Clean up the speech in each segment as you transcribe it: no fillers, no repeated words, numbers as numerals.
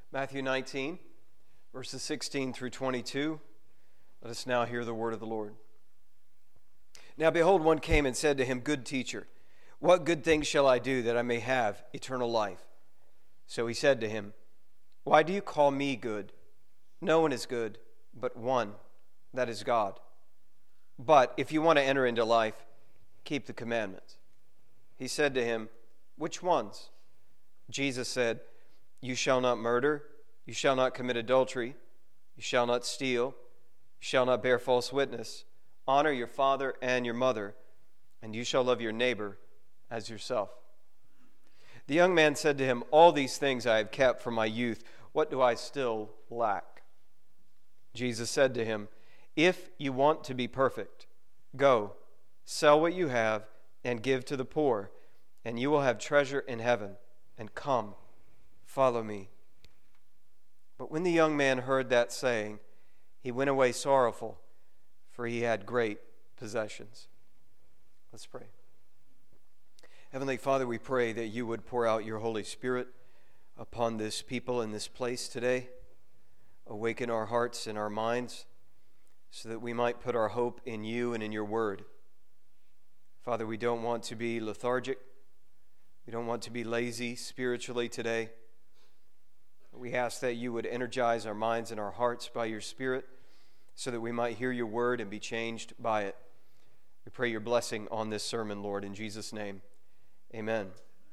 Matthew 19, verses 16 through 22. Let us now hear the word of the Lord. Now behold, one came and said to him, Good teacher, what good thing shall I do that I may have eternal life? So he said to him, Why do you call me good? No one is good but one, that is God. But if you want to enter into life, keep the commandments. He said to him, Which ones? Jesus said, You shall not murder, you shall not commit adultery, you shall not steal, you shall not bear false witness, honor your father and your mother, and you shall love your neighbor as yourself. The young man said to him, All these things I have kept from my youth. What do I still lack? Jesus said to him, If you want to be perfect, go, sell what you have and give to the poor, and you will have treasure in heaven, and come, follow me. But when the young man heard that saying, he went away sorrowful, for he had great possessions. Let's pray. Heavenly Father, we pray that you would pour out your Holy Spirit upon this people in this place today. Awaken our hearts and our minds so that we might put our hope in you and in your word. Father, we don't want to be lethargic. We don't want to be lazy spiritually today. We ask that you would energize our minds and our hearts by your Spirit so that we might hear your word and be changed by it. We pray your blessing on this sermon, Lord, in Jesus' name. Amen.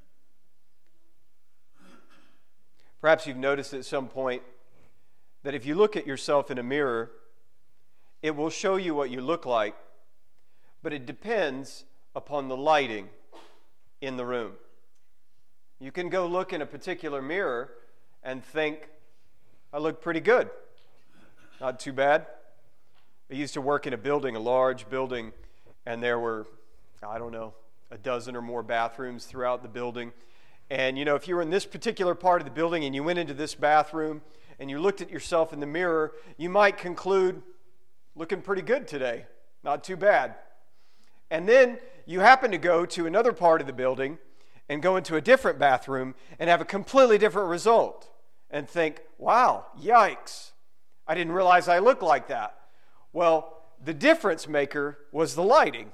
Perhaps you've noticed at some point that if you look at yourself in a mirror, it will show you what you look like, but it depends upon the lighting in the room. You can go look in a particular mirror and think, I look pretty good. Not too bad. I used to work in a building, a large building, and there were, a dozen or more bathrooms throughout the building. And, if you were in this particular part of the building and you went into this bathroom and you looked at yourself in the mirror, you might conclude, looking pretty good today. Not too bad. And then you happen to go to another part of the building and go into a different bathroom and have a completely different result and think, wow, yikes, I didn't realize I looked like that. Well, the difference maker was the lighting.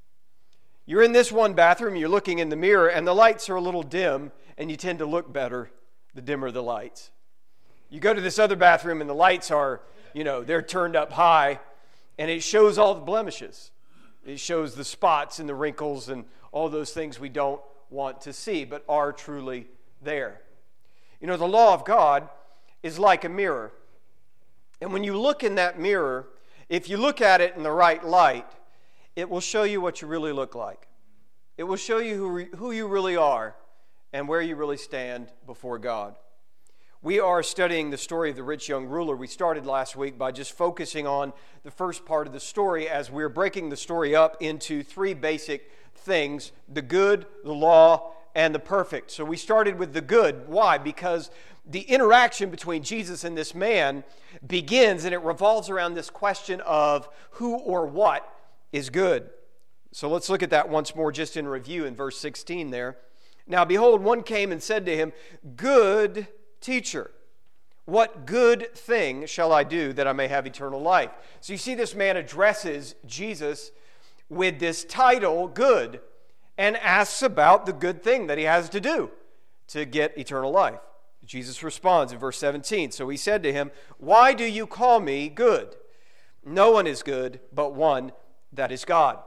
You're in this one bathroom, you're looking in the mirror, and the lights are a little dim, and you tend to look better the dimmer the lights. You go to this other bathroom, and the lights are, they're turned up high, and it shows all the blemishes. It shows the spots and the wrinkles and all those things we don't want to see, but are truly there. The law of God is like a mirror. And when you look in that mirror, if you look at it in the right light, it will show you what you really look like. It will show you who you really are and where you really stand before God. We are studying the story of the rich young ruler. We started last week by just focusing on the first part of the story as we're breaking the story up into three basic things: the good, the law, and the perfect. So we started with the good. Why? Because the interaction between Jesus and this man begins, and it revolves around this question of who or what is good. So let's look at that once more just in review in verse 16 there. Now behold, one came and said to him, Good teacher, what good thing shall I do that I may have eternal life? So you see this man addresses Jesus with this title, good, and asks about the good thing that he has to do to get eternal life. Jesus responds in verse 17. So he said to him, Why do you call me good? No one is good but one, that is God.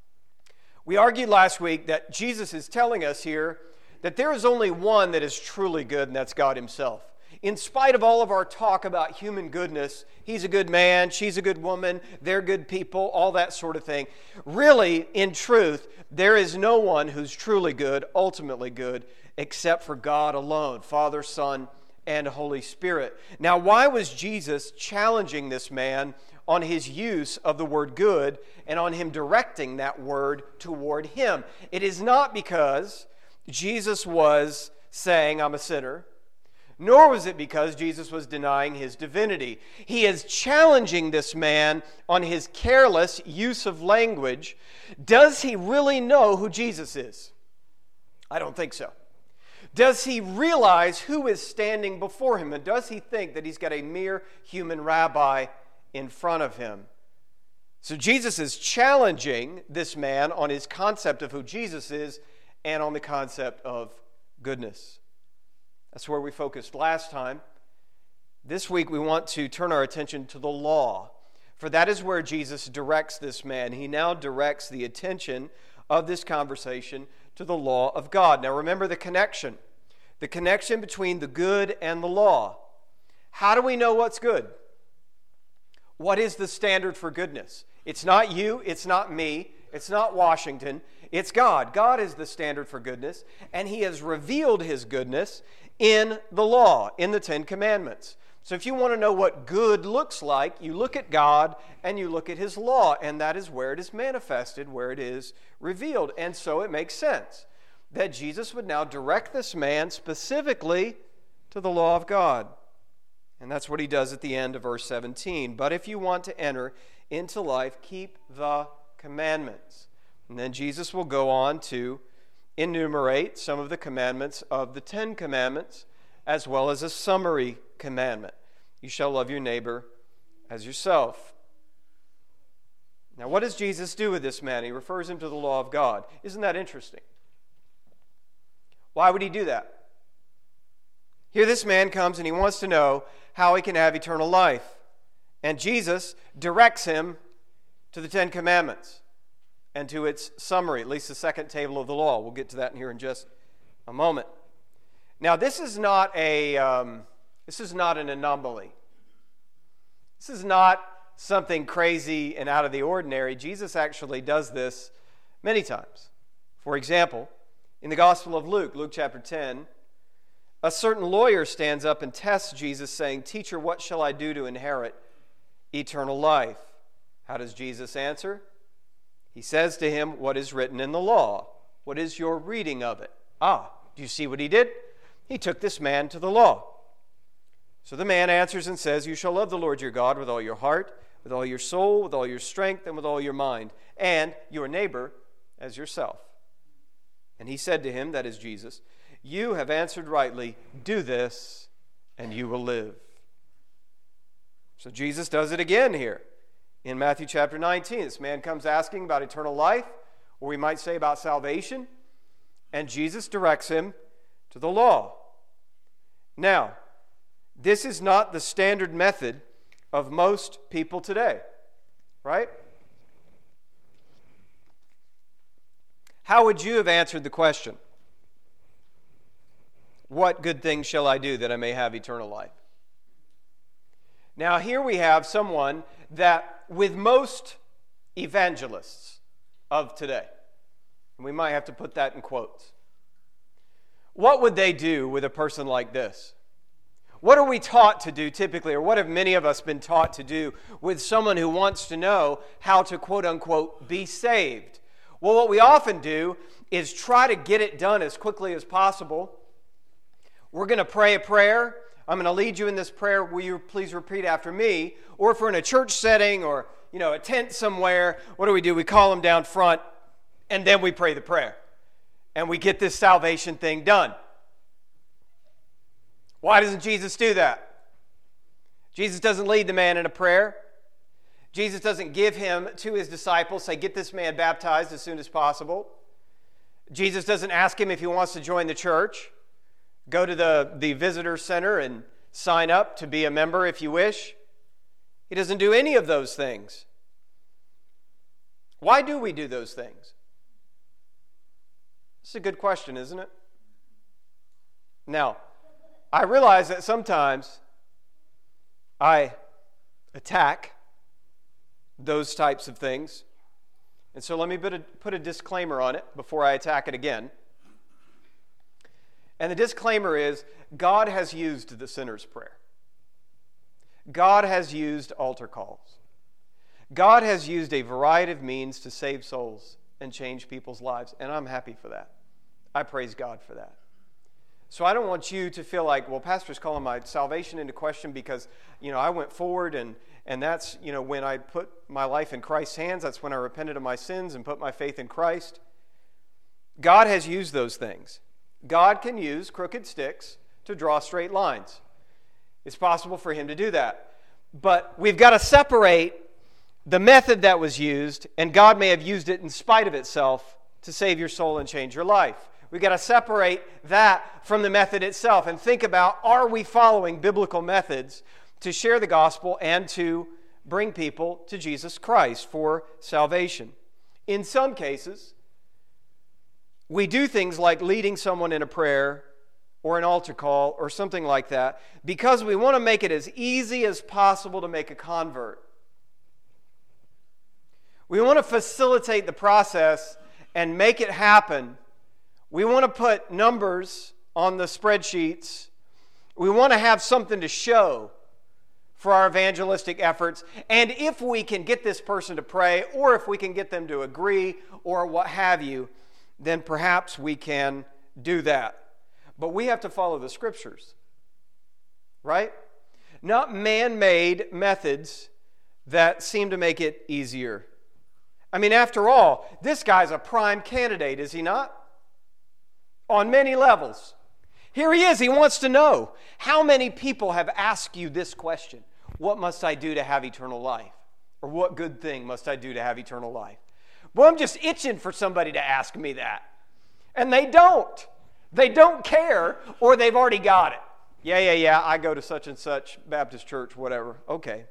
We argued last week that Jesus is telling us here that there is only one that is truly good, and that's God himself. In spite of all of our talk about human goodness, he's a good man, she's a good woman, they're good people, all that sort of thing. Really, in truth, there is no one who's truly good, ultimately good, except for God alone, Father, Son, and Holy Spirit. Now, why was Jesus challenging this man on his use of the word good and on him directing that word toward him? It is not because Jesus was saying, I'm a sinner, nor was it because Jesus was denying his divinity. He is challenging this man on his careless use of language. Does he really know who Jesus is? I don't think so. Does he realize who is standing before him? And does he think that he's got a mere human rabbi in front of him? So Jesus is challenging this man on his concept of who Jesus is and on the concept of goodness. That's where we focused last time. This week we want to turn our attention to the law, for that is where Jesus directs this man. He now directs the attention of this conversation to the law of God. Now remember the connection between the good and the law. How do we know what's good? What is the standard for goodness? It's not you, it's not me, it's not Washington, it's God. God is the standard for goodness, and He has revealed His goodness in the law, in the Ten Commandments. So if you want to know what good looks like, you look at God and you look at His law, and that is where it is manifested, where it is revealed. And so it makes sense that Jesus would now direct this man specifically to the law of God. And that's what He does at the end of verse 17. But if you want to enter into life, keep the commandments. And then Jesus will go on to enumerate some of the commandments of the Ten Commandments, as well as a summary commandment. You shall love your neighbor as yourself. Now, what does Jesus do with this man? He refers him to the law of God. Isn't that interesting? Why would He do that? Here this man comes and he wants to know how he can have eternal life. And Jesus directs him to the Ten Commandments and to its summary, at least the second table of the law. We'll get to that in here in just a moment. Now, this is not an anomaly. This is not something crazy and out of the ordinary. Jesus actually does this many times. For example, in the Gospel of Luke, Luke chapter 10, a certain lawyer stands up and tests Jesus, saying, "Teacher, what shall I do to inherit eternal life?" How does Jesus answer? He says to him, "What is written in the law? What is your reading of it?" Do you see what he did? He took this man to the law. So the man answers and says, "You shall love the Lord your God with all your heart, with all your soul, with all your strength, and with all your mind, and your neighbor as yourself." And he said to him, that is Jesus, "You have answered rightly. Do this, and you will live." So Jesus does it again here. In Matthew chapter 19, this man comes asking about eternal life, or we might say about salvation, and Jesus directs him to the law. Now, this is not the standard method of most people today, right? How would you have answered the question, "What good things shall I do that I may have eternal life?" Now, here we have someone that, with most evangelists of today, and we might have to put that in quotes, what would they do with a person like this? What are we taught to do typically, or what have many of us been taught to do with someone who wants to know how to, quote unquote, be saved? Well, what we often do is try to get it done as quickly as possible. We're going to pray a prayer. I'm going to lead you in this prayer. Will you please repeat after me? Or if we're in a church setting or, a tent somewhere, what do? We call them down front, and then we pray the prayer. And we get this salvation thing done. Why doesn't Jesus do that? Jesus doesn't lead the man in a prayer. Jesus doesn't give him to his disciples, say, "Get this man baptized as soon as possible." Jesus doesn't ask him if he wants to join the church. Go to the visitor center and sign up to be a member if you wish. He doesn't do any of those things. Why do we do those things? It's a good question, isn't it? Now, I realize that sometimes I attack those types of things. And so let me put a disclaimer on it before I attack it again. And the disclaimer is, God has used the sinner's prayer. God has used altar calls. God has used a variety of means to save souls and change people's lives, and I'm happy for that. I praise God for that. So I don't want you to feel like, well, Pastor's calling my salvation into question because, I went forward and that's, when I put my life in Christ's hands, that's when I repented of my sins and put my faith in Christ. God has used those things. God can use crooked sticks to draw straight lines. It's possible for him to do that. But we've got to separate the method that was used, and God may have used it in spite of itself to save your soul and change your life. We've got to separate that from the method itself and think about, are we following biblical methods to share the gospel and to bring people to Jesus Christ for salvation? In some cases, we do things like leading someone in a prayer or an altar call or something like that because we want to make it as easy as possible to make a convert. We want to facilitate the process and make it happen. We want to put numbers on the spreadsheets. We want to have something to show for our evangelistic efforts. And if we can get this person to pray, or if we can get them to agree, or what have you, then perhaps we can do that. But we have to follow the Scriptures, right? Not man-made methods that seem to make it easier. I mean, after all, this guy's a prime candidate, is he not? On many levels. Here he is. He wants to know, how many people have asked you this question? What must I do to have eternal life? Or what good thing must I do to have eternal life? Well, I'm just itching for somebody to ask me that. And they don't. They don't care, or they've already got it. Yeah, I go to such and such Baptist church, whatever. Okay.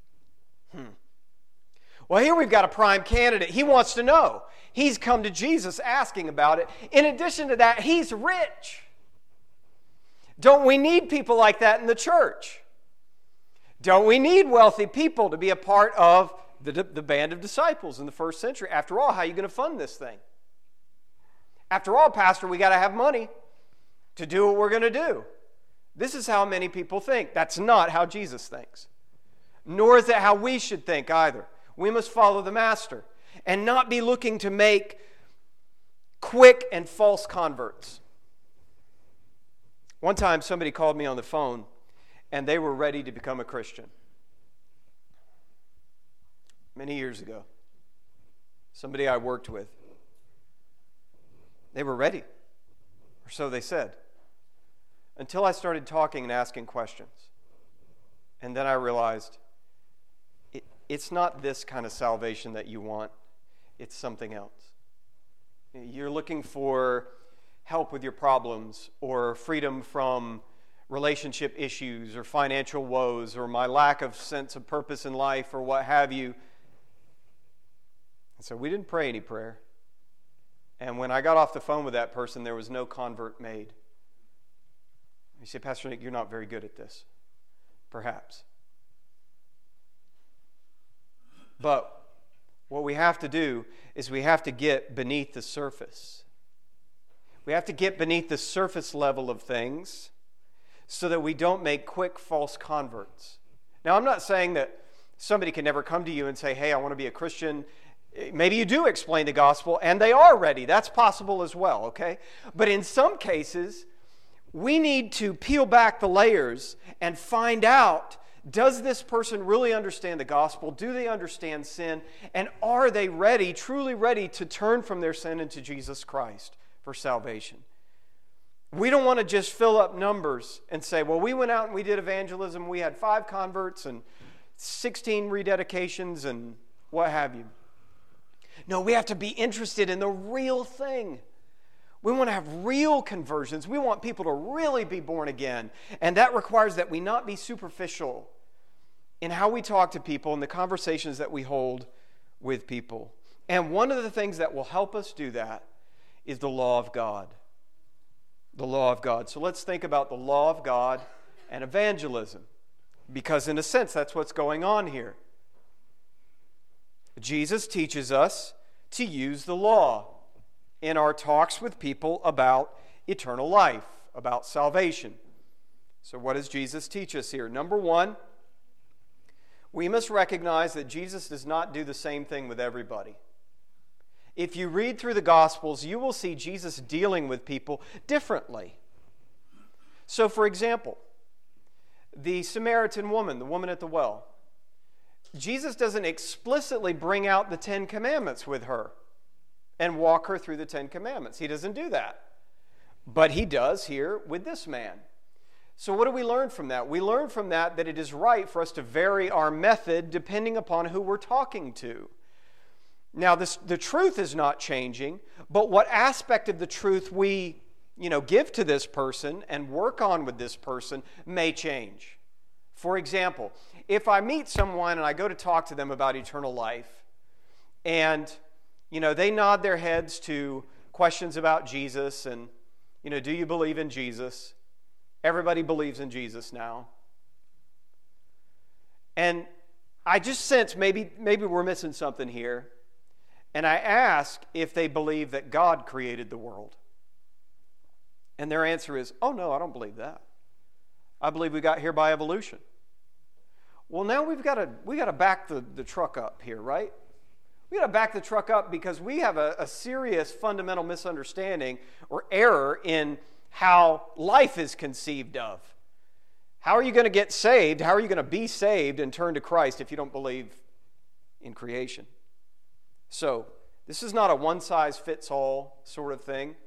Well, here we've got a prime candidate. He wants to know. He's come to Jesus asking about it. In addition to that, he's rich. Don't we need people like that in the church? Don't we need wealthy people to be a part of the band of disciples in the first century? After all, how are you going to fund this thing? After all, Pastor, we got to have money to do what we're going to do. This is how many people think. That's not how Jesus thinks. Nor is that how we should think either. We must follow the Master and not be looking to make quick and false converts. One time somebody called me on the phone and they were ready to become a Christian. Many years ago. Somebody I worked with. They were ready, or so they said, until I started talking and asking questions. And then I realized it's not this kind of salvation that you want. It's something else. You're looking for help with your problems, or freedom from relationship issues, or financial woes, or my lack of sense of purpose in life, or what have you. And so we didn't pray any prayer. And when I got off the phone with that person, there was no convert made. You say, Pastor Nick, you're not very good at this. Perhaps. But what we have to do is we have to get beneath the surface. We have to get beneath the surface level of things so that we don't make quick false converts. Now, I'm not saying that somebody can never come to you and say, hey, I want to be a Christian. Maybe you do explain the gospel, and they are ready. That's possible as well, okay? But in some cases, we need to peel back the layers and find out, does this person really understand the gospel? Do they understand sin? And are they ready, truly ready, to turn from their sin into Jesus Christ for salvation? We don't want to just fill up numbers and say, well, we went out and we did evangelism. We had 5 converts and 16 rededications and what have you. No, we have to be interested in the real thing. We want to have real conversions. We want people to really be born again. And that requires that we not be superficial in how we talk to people and the conversations that we hold with people. And one of the things that will help us do that is the law of God. The law of God. So let's think about the law of God and evangelism. Because in a sense, that's what's going on here. Jesus teaches us to use the law in our talks with people about eternal life, about salvation. So what does Jesus teach us here? Number 1, we must recognize that Jesus does not do the same thing with everybody. If you read through the Gospels, you will see Jesus dealing with people differently. So, for example, the Samaritan woman, the woman at the well, Jesus doesn't explicitly bring out the 10 Commandments with her and walk her through the 10 Commandments. He doesn't do that. But he does here with this man. So what do we learn from that? We learn from that it is right for us to vary our method depending upon who we're talking to. Now, the truth is not changing, but what aspect of the truth we, give to this person and work on with this person may change. For example, if I meet someone and I go to talk to them about eternal life, and, they nod their heads to questions about Jesus and, do you believe in Jesus? Everybody believes in Jesus now. And I just sense maybe we're missing something here. And I ask if they believe that God created the world. And their answer is, oh no, I don't believe that. I believe we got here by evolution. Well, now we've got to back the truck up here, right? We've got to back the truck up because we have a serious fundamental misunderstanding or error in how life is conceived of. How are you going to get saved? How are you going to be saved and turn to Christ if you don't believe in creation? So, this is not a one-size-fits-all sort of thing.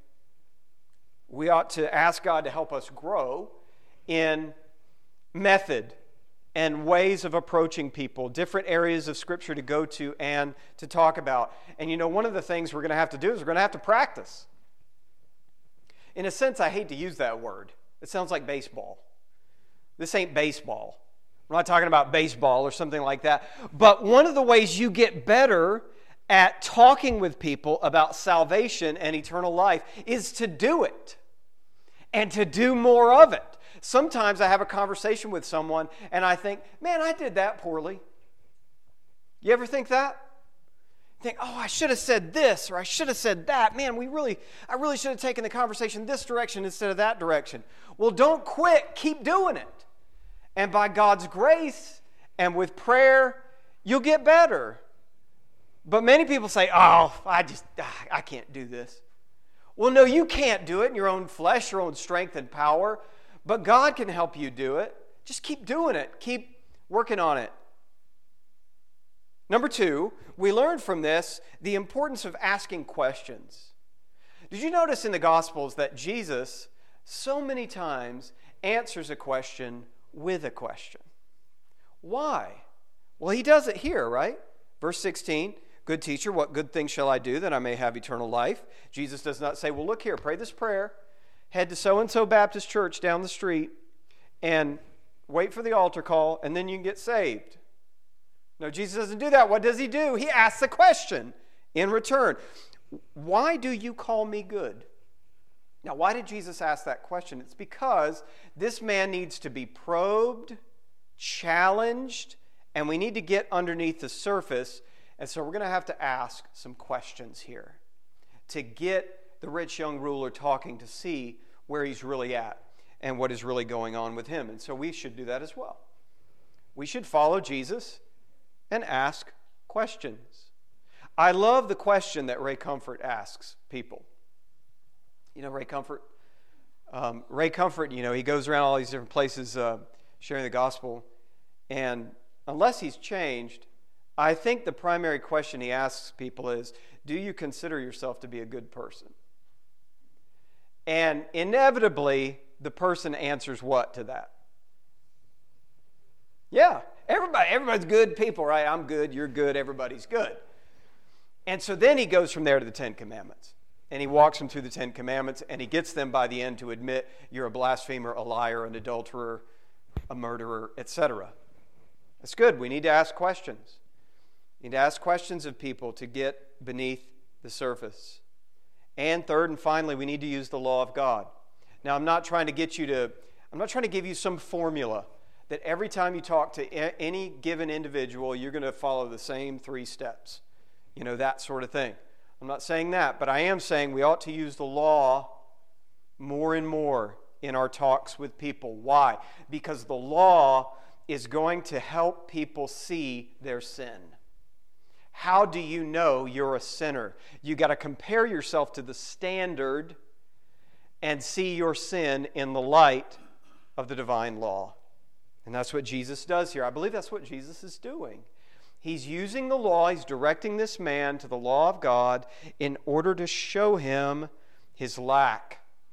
We ought to ask God to help us grow in method and ways of approaching people, different areas of Scripture to go to and to talk about. And one of the things we're going to have to do is we're going to have to practice. In a sense, I hate to use that word. It sounds like baseball. This ain't baseball. We're not talking about baseball or something like that. But one of the ways you get better at talking with people about salvation and eternal life is to do it and to do more of it. Sometimes I have a conversation with someone and I think, man, I did that poorly. You ever think that? Think, oh, I should have said this or I should have said that. Man, I really should have taken the conversation this direction instead of that direction. Well, don't quit. Keep doing it. And by God's grace and with prayer, you'll get better. But many people say, oh, I can't do this. Well, no, you can't do it in your own flesh, your own strength and power. But God can help you do it. Just keep doing it. Keep working on it. Number 2, we learn from this the importance of asking questions. Did you notice in the Gospels that Jesus so many times answers a question with a question? Why? Well, he does it here, right? Verse 16, good teacher, what good things shall I do that I may have eternal life? Jesus does not say, well, look here, pray this prayer, head to so-and-so Baptist church down the street, and wait for the altar call, and then you can get saved. No, Jesus doesn't do that. What does he do? He asks a question in return. Why do you call me good? Now, why did Jesus ask that question? It's because this man needs to be probed, challenged, and we need to get underneath the surface. And so we're going to have to ask some questions here to get the rich young ruler talking to see where he's really at and what is really going on with him. And so we should do that as well. We should follow Jesus and ask questions. I love the question that Ray Comfort asks people. Ray Comfort? Ray Comfort, he goes around all these different places sharing the gospel. And unless he's changed, I think the primary question he asks people is, do you consider yourself to be a good person? And inevitably, the person answers what to that? Yeah, everybody's good people, right? I'm good, you're good, everybody's good. And so then he goes from there to the 10 Commandments. And he walks them through the 10 Commandments, and he gets them by the end to admit you're a blasphemer, a liar, an adulterer, a murderer, etc. That's good. We need to ask questions. We need to ask questions of people to get beneath the surface. And third and finally, we need to use the law of God. Now, I'm not trying to give you some formula that every time you talk to any given individual, you're going to follow the same 3 steps. That sort of thing. I'm not saying that, but I am saying we ought to use the law more and more in our talks with people. Why? Because the law is going to help people see their sin. How do you know you're a sinner? You got to compare yourself to the standard and see your sin in the light of the divine law. And that's what Jesus does here. I believe that's what Jesus is doing. He's using the law, he's directing this man to the law of God in order to show him his lack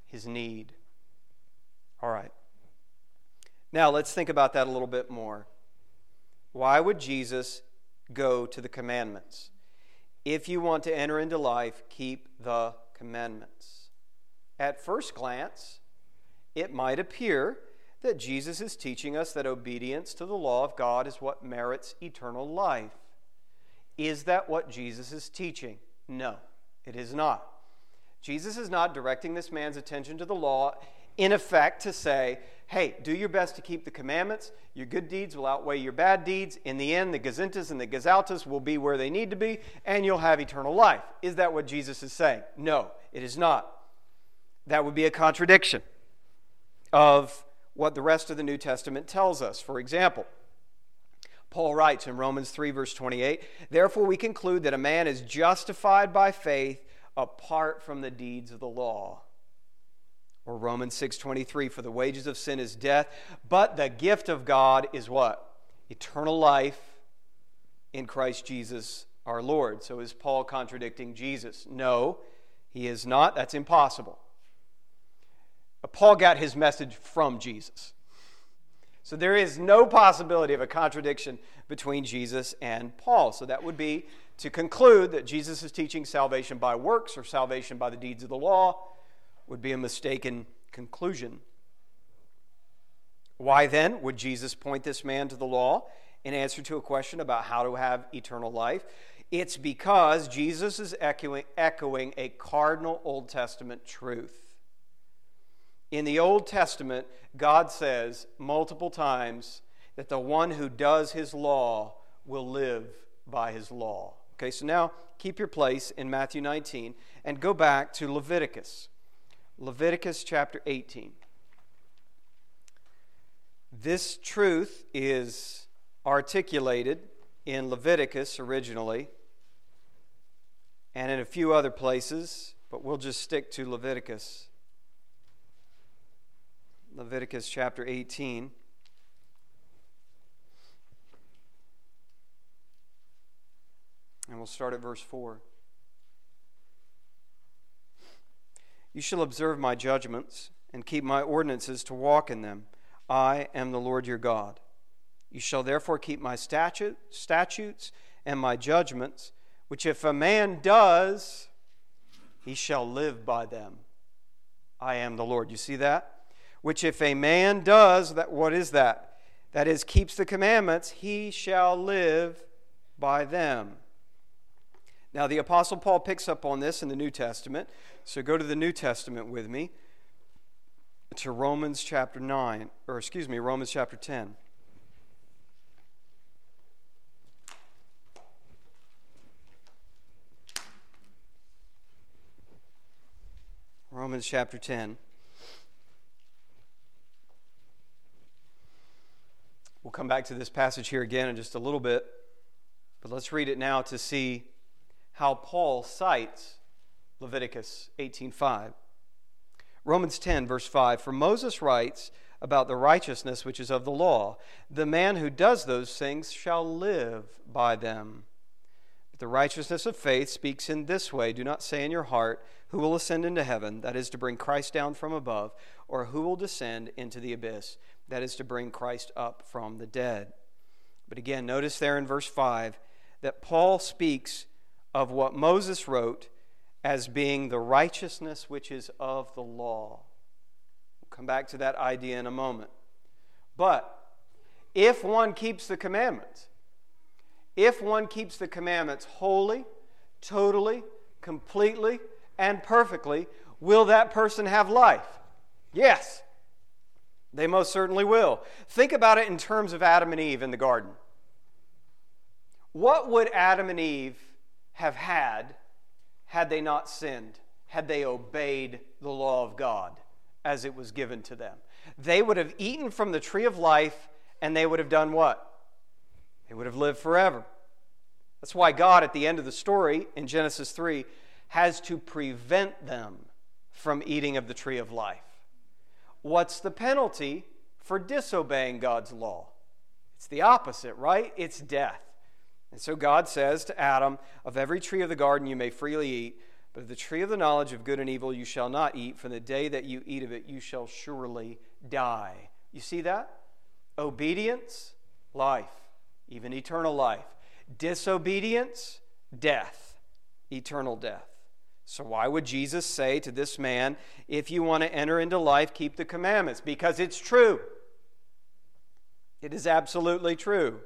his need. All right. Now let's think about that a little bit more. Why would Jesus go to the commandments? If you want to enter into life, keep the commandments. At first glance, it might appear that Jesus is teaching us that obedience to the law of God is what merits eternal life. Is that what Jesus is teaching? No, it is not. Jesus is not directing this man's attention to the law, in effect, to say, hey, do your best to keep the commandments. Your good deeds will outweigh your bad deeds. In the end, the gazintas and the gazaltas will be where they need to be, and you'll have eternal life. Is that what Jesus is saying? No, it is not. That would be a contradiction of what the rest of the New Testament tells us. For example, Paul writes in Romans 3, verse 28, therefore we conclude that a man is justified by faith apart from the deeds of the law. Or Romans 6:23, for the wages of sin is death, but the gift of God is what? Eternal life in Christ Jesus our Lord. So is Paul contradicting Jesus? No, he is not. That's impossible. Paul got his message from Jesus. So there is no possibility of a contradiction between Jesus and Paul. So that would be to conclude that Jesus is teaching salvation by works or salvation by the deeds of the law would be a mistaken conclusion. Why then would Jesus point this man to the law in answer to a question about how to have eternal life? It's because Jesus is echoing a cardinal Old Testament truth. In the Old Testament, God says multiple times that the one who does his law will live by his law. Okay, so now keep your place in Matthew 19 and go back to Leviticus. Leviticus chapter 18. This truth is articulated in Leviticus originally and in a few other places, but we'll just stick to Leviticus. Leviticus chapter 18. And we'll start at verse 4. You shall observe my judgments and keep my ordinances to walk in them. I am the Lord your God. You shall therefore keep my statutes and my judgments, which if a man does, he shall live by them. I am the Lord. You see that? Which if a man does, what is that? That is, keeps the commandments, he shall live by them. Now, the Apostle Paul picks up on this in the New Testament. So go to the New Testament with me to Romans chapter 10. Romans chapter 10. We'll come back to this passage here again in just a little bit, but let's read it now to see how Paul cites Leviticus 18:5. Romans 10, verse 5, for Moses writes about the righteousness which is of the law, the man who does those things shall live by them. But the righteousness of faith speaks in this way, do not say in your heart, who will ascend into heaven, that is to bring Christ down from above, or who will descend into the abyss, that is to bring Christ up from the dead. But again, notice there in verse 5 that Paul speaks of what Moses wrote as being the righteousness which is of the law. We'll come back to that idea in a moment. But if one keeps the commandments, wholly, totally, completely, and perfectly, will that person have life? Yes, they most certainly will. Think about it in terms of Adam and Eve in the garden. What would Adam and Eve have had they not sinned, had they obeyed the law of God as it was given to them? They would have eaten from the tree of life, and they would have done what? They would have lived forever. That's why God, at the end of the story in Genesis 3, has to prevent them from eating of the tree of life. What's the penalty for disobeying God's law? It's the opposite, right? It's death. And so God says to Adam, of every tree of the garden you may freely eat, But of the tree of the knowledge of good and evil you shall not eat, for the day that you eat of it you shall surely die. You see that? Obedience, life, even eternal life. Disobedience, death, eternal death. So why would Jesus say to this man, if you want to enter into life, keep the commandments? Because it's true. It is absolutely true.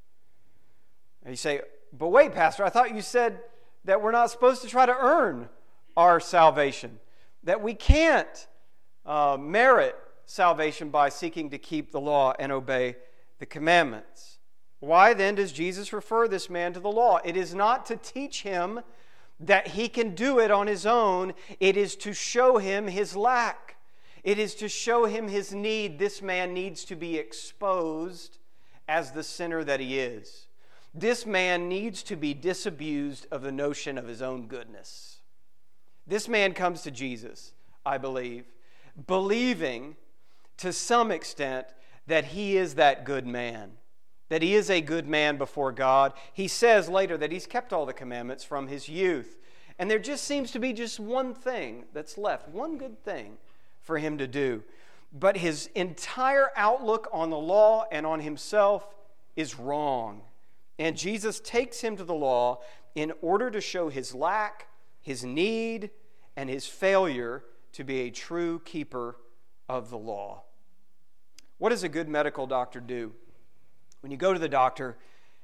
And you say, but wait, Pastor, I thought you said that we're not supposed to try to earn our salvation, that we can't merit salvation by seeking to keep the law and obey the commandments. Why then does Jesus refer this man to the law? It is not to teach him that he can do it on his own. It is to show him his lack. It is to show him his need. This man needs to be exposed as the sinner that he is. This man needs to be disabused of the notion of his own goodness. This man comes to Jesus, I believe, believing to some extent that he is that good man, that he is a good man before God. He says later that he's kept all the commandments from his youth. And there just seems to be just one thing that's left, one good thing for him to do. But his entire outlook on the law and on himself is wrong. And Jesus takes him to the law in order to show his lack, his need, and his failure to be a true keeper of the law. What does a good medical doctor do? When you go to the doctor,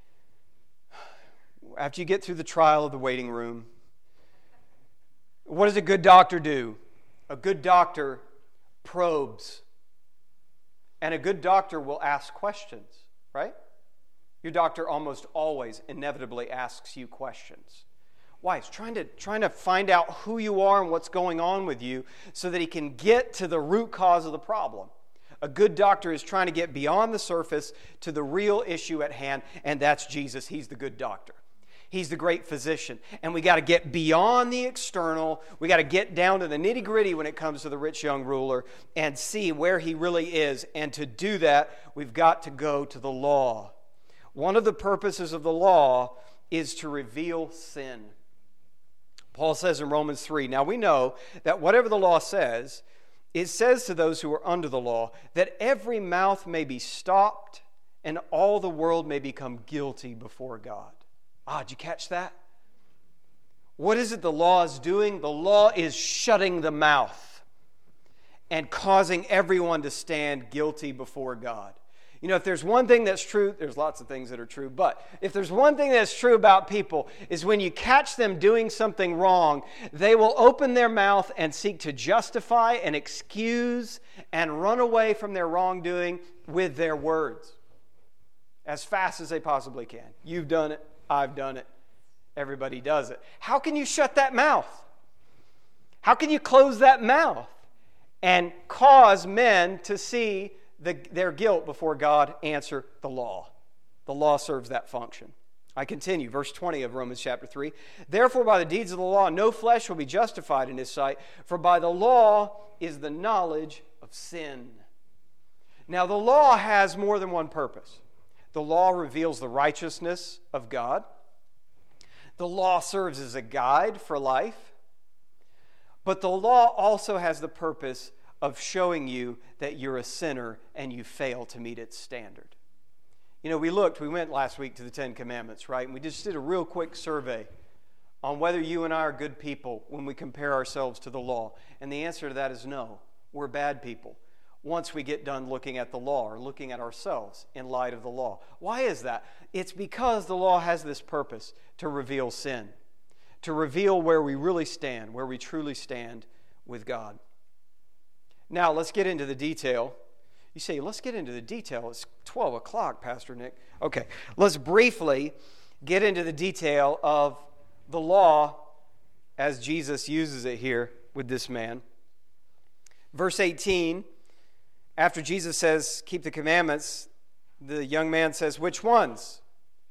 after you get through the trial of the waiting room, what does a good doctor do? A good doctor probes. And a good doctor will ask questions, right? Your doctor almost always inevitably asks you questions. Why? He's trying to find out who you are and what's going on with you so that he can get to the root cause of the problem. A good doctor is trying to get beyond the surface to the real issue at hand, and that's Jesus. He's the good doctor. He's the great physician. And we got to get beyond the external. We got to get down to the nitty-gritty when it comes to the rich young ruler and see where he really is. And to do that, we've got to go to the law. One of the purposes of the law is to reveal sin. Paul says in Romans 3, now we know that whatever the law says, it says to those who are under the law that every mouth may be stopped and all the world may become guilty before God. Did you catch that? What is it the law is doing? The law is shutting the mouth and causing everyone to stand guilty before God. You know, if there's one thing that's true, there's lots of things that are true, but if there's one thing that's true about people is when you catch them doing something wrong, they will open their mouth and seek to justify and excuse and run away from their wrongdoing with their words as fast as they possibly can. You've done it. I've done it. Everybody does it. How can you shut that mouth? How can you close that mouth and cause men to see their guilt before God answer the law? The law serves that function. I continue, verse 20 of Romans chapter 3. Therefore, by the deeds of the law, no flesh will be justified in his sight, for by the law is the knowledge of sin. Now, the law has more than one purpose. The law reveals the righteousness of God. The law serves as a guide for life. But the law also has the purpose of showing you that you're a sinner and you fail to meet its standard. You know, we went last week to the Ten Commandments, right? And we just did a real quick survey on whether you and I are good people when we compare ourselves to the law. And the answer to that is no. We're bad people once we get done looking at the law or looking at ourselves in light of the law. Why is that? It's because the law has this purpose to reveal sin, to reveal where we really stand, where we truly stand with God. Now, let's get into the detail. You say, let's get into the detail. It's 12 o'clock, Pastor Nick. Okay, let's briefly get into the detail of the law as Jesus uses it here with this man. Verse 18, after Jesus says, keep the commandments, the young man says, which ones?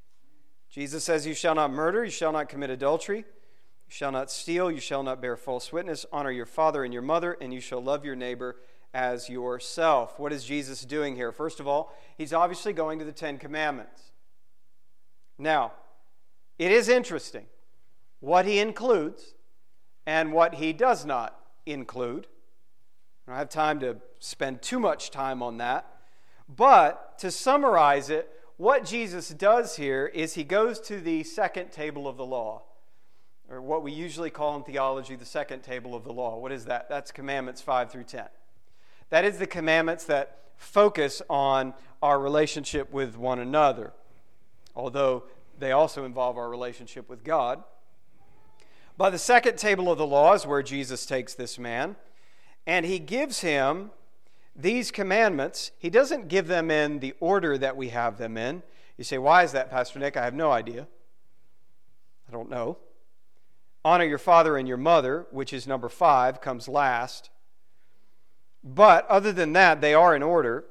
Jesus says, you shall not murder, you shall not commit adultery, you shall not steal, you shall not bear false witness, honor your father and your mother, and you shall love your neighbor as yourself. What is Jesus doing here? First of all, he's obviously going to the Ten Commandments. Now, it is interesting what he includes and what he does not include. I don't have time to spend too much time on that. But to summarize it, what Jesus does here is he goes to the second table of the law, or what we usually call in theology the second table of the law. What is that? That's commandments 5 through 10. That is the commandments that focus on our relationship with one another, although they also involve our relationship with God. By the second table of the law is where Jesus takes this man, and he gives him these commandments. He doesn't give them in the order that we have them in. You say, why is that, Pastor Nick? I have no idea. I don't know. Honor your father and your mother, which is number 5, comes last. But other than that, they are in order.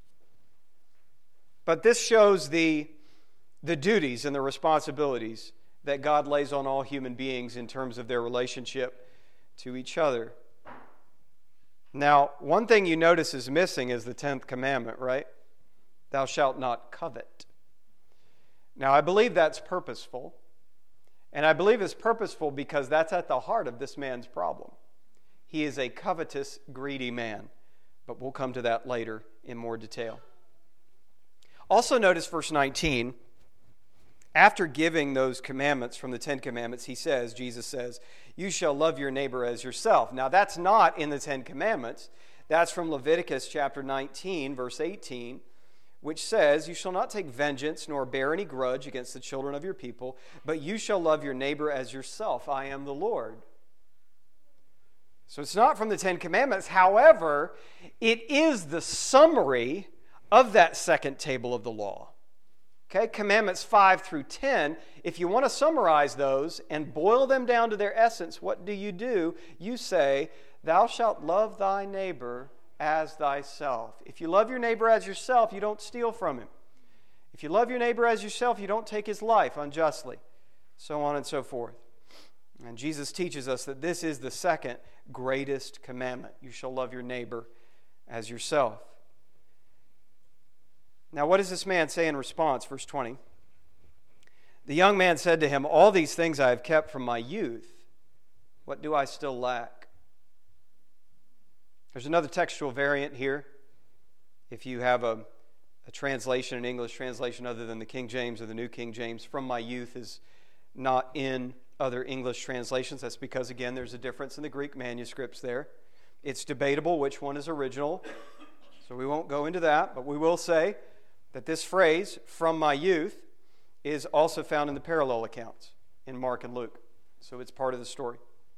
But this shows the duties and the responsibilities that God lays on all human beings in terms of their relationship to each other. Now, one thing you notice is missing is the 10th commandment, right? Thou shalt not covet. Now, I believe that's purposeful. And I believe it's purposeful because that's at the heart of this man's problem. He is a covetous, greedy man. But we'll come to that later in more detail. Also notice verse 19. After giving those commandments from the 10 commandments, Jesus says, you shall love your neighbor as yourself. Now that's not in the 10 commandments. That's from Leviticus chapter 19, verse 18, which says, you shall not take vengeance nor bear any grudge against the children of your people, but you shall love your neighbor as yourself. I am the Lord. So it's not from the 10 commandments. However, it is the summary of that second table of the law. Okay, commandments 5 through 10, if you want to summarize those and boil them down to their essence, what do? You say, thou shalt love thy neighbor as thyself. If you love your neighbor as yourself, you don't steal from him. If you love your neighbor as yourself, you don't take his life unjustly. So on and so forth. And Jesus teaches us that this is the second greatest commandment. You shall love your neighbor as yourself. Now, what does this man say in response? Verse 20. The young man said to him, all these things I have kept from my youth. What do I still lack? There's another textual variant here. If you have a translation, an English translation other than the King James or the New King James, from my youth is not in other English translations. That's because, again, there's a difference in the Greek manuscripts there. It's debatable which one is original, so we won't go into that, but we will say that this phrase, from my youth, is also found in the parallel accounts in Mark and Luke. So it's part of the story.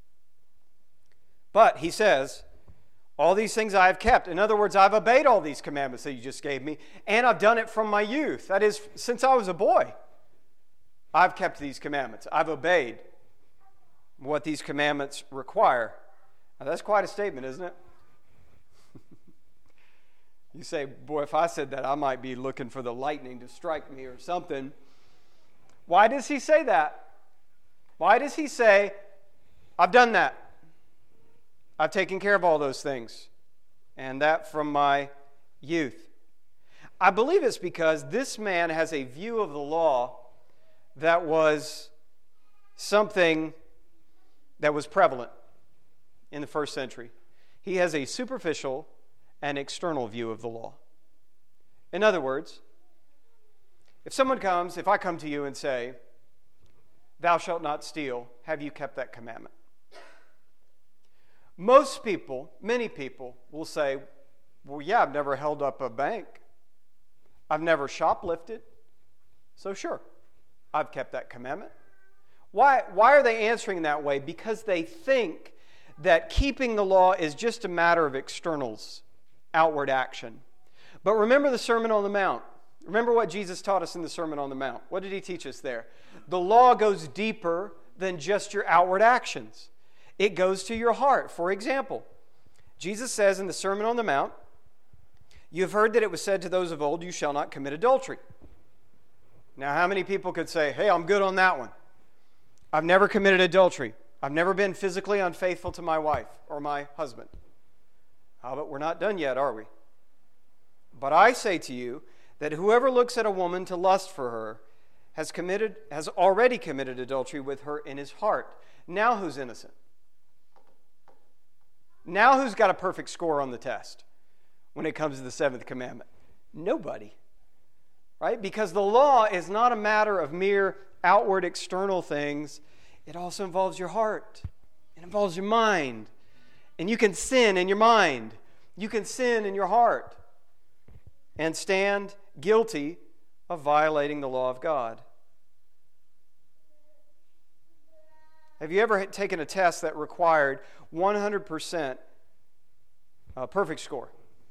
But he says, all these things I have kept. In other words, I've obeyed all these commandments that you just gave me, and I've done it from my youth. That is, since I was a boy, I've kept these commandments. I've obeyed what these commandments require. Now, that's quite a statement, isn't it? You say, boy, if I said that, I might be looking for the lightning to strike me or something. Why does he say that? Why does he say, I've done that? I've taken care of all those things, and that from my youth. I believe it's because this man has a view of the law that was something that was prevalent in the first century. He has a superficial and external view of the law. In other words, if I come to you and say, thou shalt not steal, have you kept that commandment? Most people, many people, will say, well, yeah, I've never held up a bank. I've never shoplifted. So sure, I've kept that commandment. Why are they answering that way? Because they think that keeping the law is just a matter of externals, outward action. But remember the Sermon on the Mount. Remember what Jesus taught us in the Sermon on the Mount. What did he teach us there? The law goes deeper than just your outward actions. It goes to your heart. For example, Jesus says in the Sermon on the Mount, you have heard that it was said to those of old, you shall not commit adultery. Now, how many people could say, hey, I'm good on that one. I've never committed adultery. I've never been physically unfaithful to my wife or my husband. But we're not done yet, are we? But I say to you that whoever looks at a woman to lust for her has already committed adultery with her in his heart. Now who's innocent? Now who's got a perfect score on the test when it comes to the seventh commandment? Nobody. Right? Because the law is not a matter of mere outward external things. It also involves your heart. It involves your mind. And you can sin in your mind. You can sin in your heart and stand guilty of violating the law of God. Have you ever taken a test that required 100% perfect score?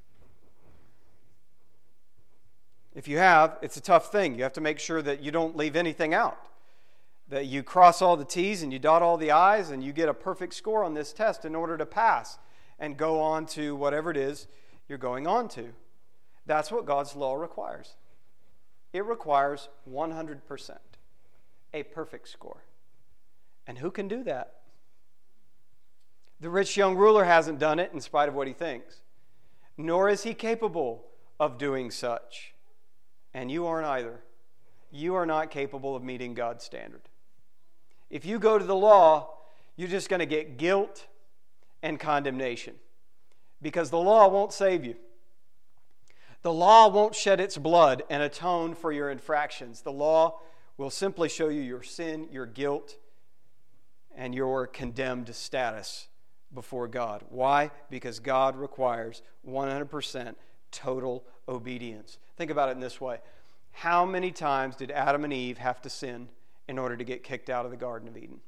If you have, it's a tough thing. You have to make sure that you don't leave anything out, that you cross all the T's and you dot all the I's and you get a perfect score on this test in order to pass and go on to whatever it is you're going on to. That's what God's law requires. It requires 100%, a perfect score. And who can do that? The rich young ruler hasn't done it in spite of what he thinks, nor is he capable of doing such. And you aren't either. You are not capable of meeting God's standard. If you go to the law, you're just going to get guilt and condemnation, because the law won't save you. The law won't shed its blood and atone for your infractions. The law will simply show you your sin, your guilt, and your condemned status before God. Why? Because God requires 100% total obedience. Think about it in this way. How many times did Adam and Eve have to sin in order to get kicked out of the Garden of Eden?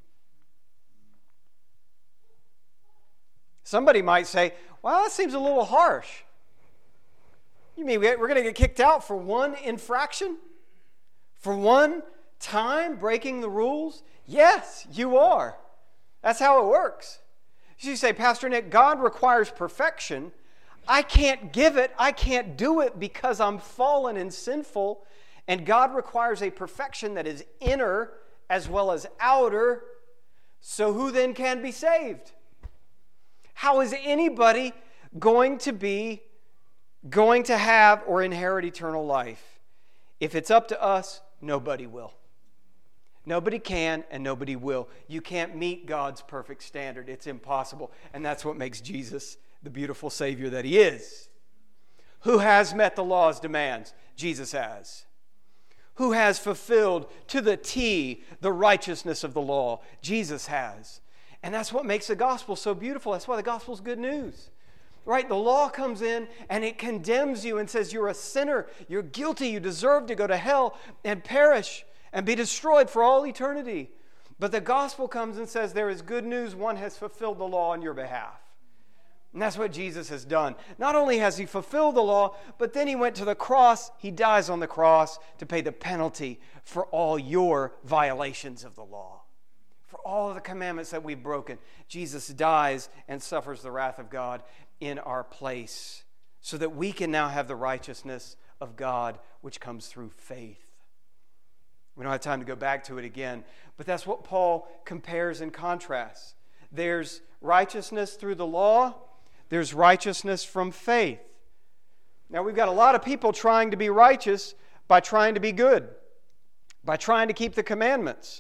Somebody might say, well, that seems a little harsh. You mean we're going to get kicked out for one infraction? For one time breaking the rules? Yes, you are. That's how it works. You say, Pastor Nick, God requires perfection. I can't give it. I can't do it because I'm fallen and sinful. And God requires a perfection that is inner as well as outer. So who then can be saved? How is anybody going to have or inherit eternal life? If it's up to us, nobody will. Nobody can and nobody will. You can't meet God's perfect standard. It's impossible. And that's what makes Jesus the beautiful Savior that He is. Who has met the law's demands? Jesus has. Who has fulfilled to the T the righteousness of the law? Jesus has. And that's what makes the gospel so beautiful. That's why the gospel is good news. Right? The law comes in and it condemns you and says you're a sinner, you're guilty, you deserve to go to hell and perish and be destroyed for all eternity. But the gospel comes and says there is good news. One has fulfilled the law on your behalf. And that's what Jesus has done. Not only has He fulfilled the law, but then He went to the cross. He dies on the cross to pay the penalty for all your violations of the law. For all of the commandments that we've broken. Jesus dies and suffers the wrath of God in our place, so that we can now have the righteousness of God which comes through faith. We don't have time to go back to it again, but that's what Paul compares and contrasts. There's righteousness through the law. There's righteousness from faith. Now, we've got a lot of people trying to be righteous by trying to be good, by trying to keep the commandments.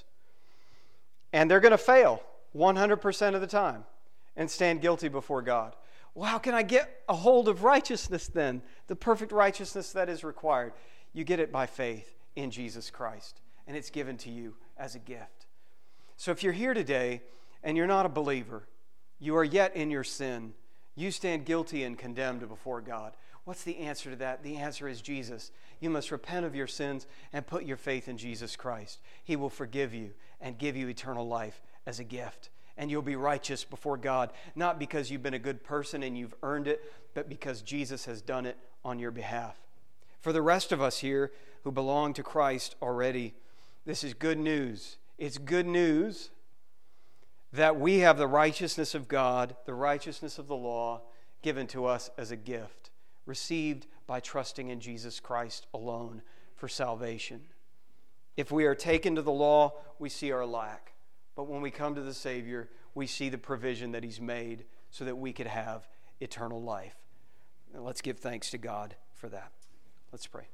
And they're going to fail 100% of the time and stand guilty before God. Well, how can I get a hold of righteousness then? The perfect righteousness that is required. You get it by faith in Jesus Christ. And it's given to you as a gift. So if you're here today and you're not a believer, you are yet in your sin, you stand guilty and condemned before God. What's the answer to that? The answer is Jesus. You must repent of your sins and put your faith in Jesus Christ. He will forgive you and give you eternal life as a gift. And you'll be righteous before God, not because you've been a good person and you've earned it, but because Jesus has done it on your behalf. For the rest of us here who belong to Christ already, this is good news. It's good news that we have the righteousness of God, the righteousness of the law, given to us as a gift, received by trusting in Jesus Christ alone for salvation. If we are taken to the law, we see our lack. But when we come to the Savior, we see the provision that He's made so that we could have eternal life. And let's give thanks to God for that. Let's pray.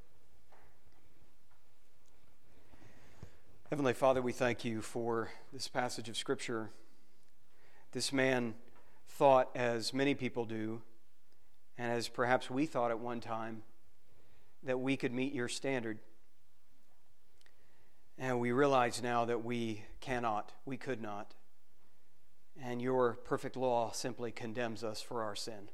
Heavenly Father, we thank You for this passage of Scripture. This man thought, as many people do, and as perhaps we thought at one time, that we could meet your standard. And we realize now that we cannot, we could not. And your perfect law simply condemns us for our sin.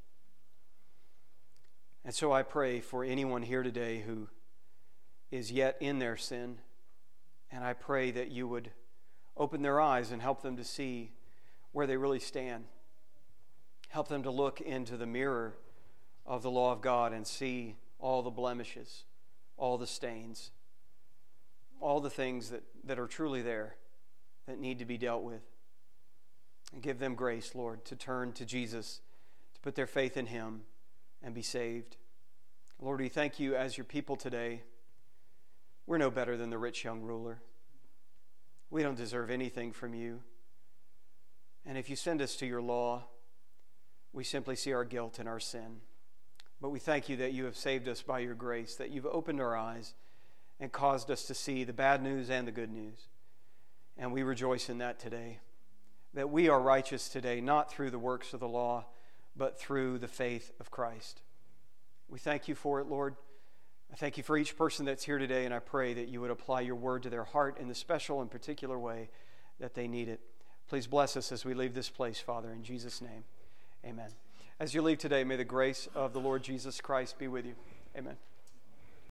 And so I pray for anyone here today who is yet in their sin, and I pray that you would open their eyes and help them to see where they really stand. Help them to look into the mirror of the law of God and see all the blemishes, all the stains, all the things that are truly there that need to be dealt with. And give them grace, Lord, to turn to Jesus, to put their faith in him and be saved. Lord, we thank you as your people today. We're no better than the rich young ruler. We don't deserve anything from you. And if you send us to your law, we simply see our guilt and our sin. But we thank you that you have saved us by your grace, that you've opened our eyes and caused us to see the bad news and the good news. And we rejoice in that today, that we are righteous today, not through the works of the law, but through the faith of Christ. We thank you for it, Lord. I thank you for each person that's here today, and I pray that you would apply your word to their heart in the special and particular way that they need it. Please bless us as we leave this place, Father, in Jesus' name. Amen. As you leave today, may the grace of the Lord Jesus Christ be with you. Amen.